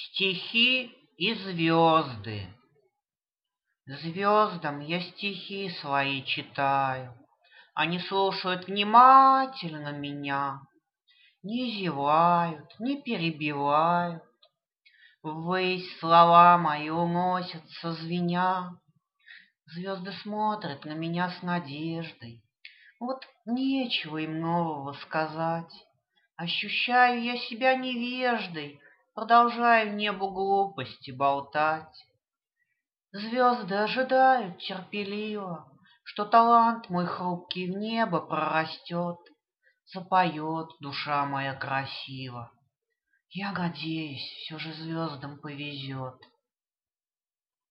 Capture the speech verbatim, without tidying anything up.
Стихи и звезды. Звездам я стихи свои читаю. Они слушают внимательно меня, не зевают, не перебивают. Ввысь слова мои уносятся, звеня. Звезды смотрят на меня с надеждой. Вот нечего им нового сказать. Ощущаю я себя невеждой, продолжаю небу глупости болтать. Звезды ожидают терпеливо, что талант мой хрупкий в небо прорастет, запоет душа моя красиво. Я надеюсь, все же звездам повезет.